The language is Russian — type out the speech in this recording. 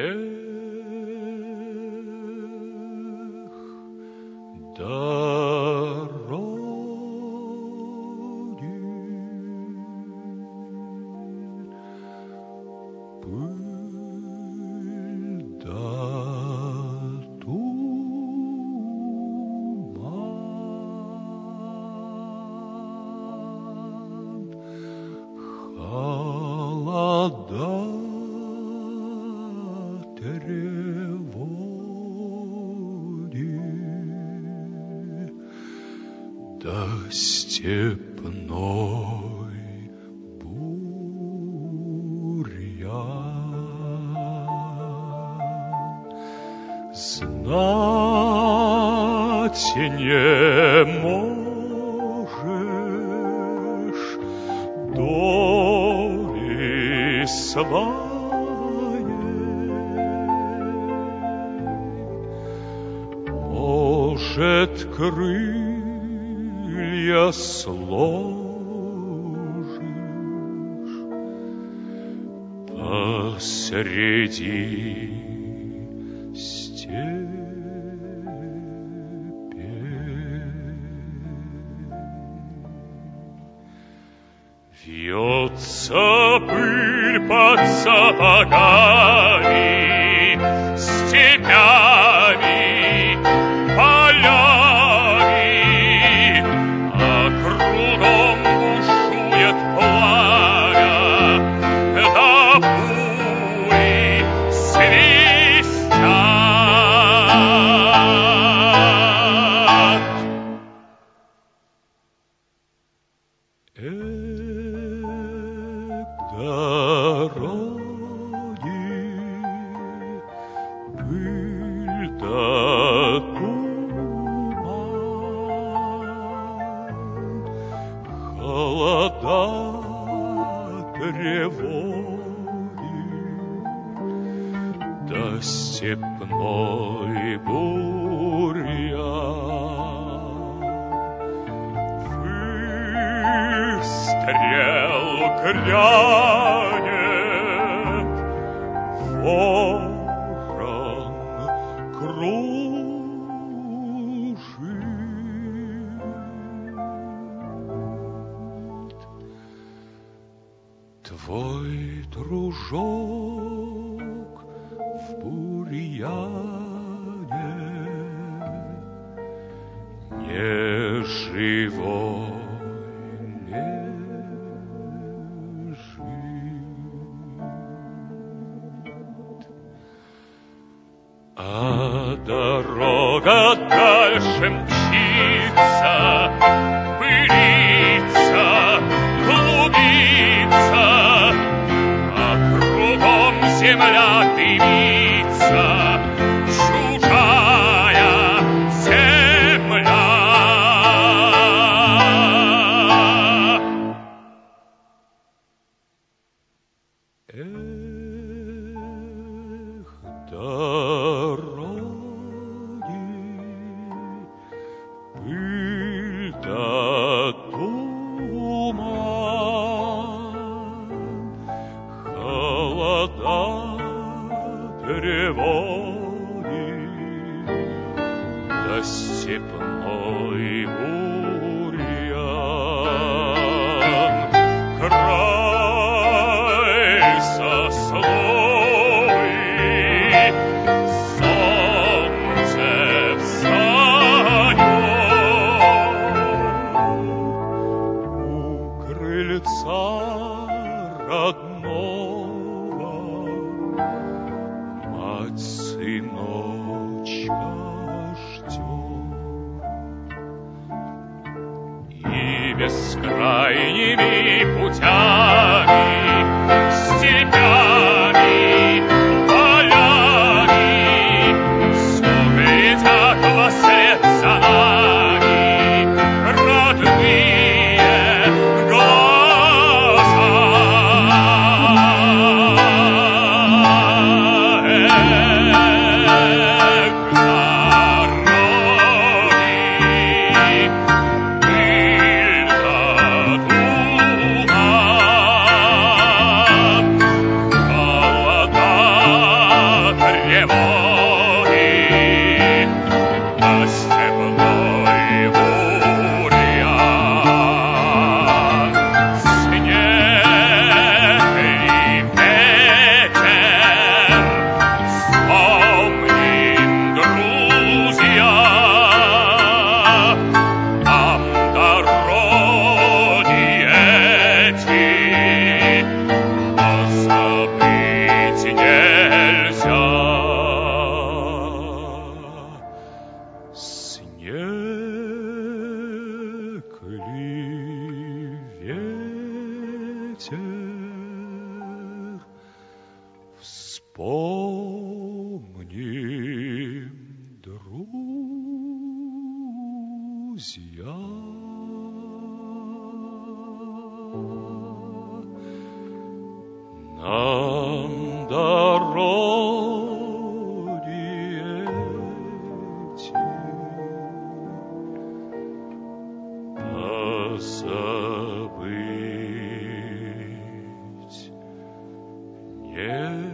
Степной бурьян знать не можешь доли своей, может, крылья сложишь посреди степи. Вьется пыль под сапогами, степями, полями, а кругом бушует пламя, да пули свистят. Дороги, пыль да туман, холода, тревоги, да степной бурьян. Выстрел грянет, ворон кружит. Твой дружок в бурьяне не живой. А дорога дальше мчится, пылится, клубится, а кругом земля дымится, чужая земля. Дороги, пыль да туман, холода, тревоги, да степной бурьян. Край сословий, солнце встает у крыльца родного, мать сыночка ждет. И бескрайними путями, степями, полями снова летят вслед за нами родные глаза. Дороги, пыль да туман, ветер. Вспомним, друзья, нам дороги эти позабыть не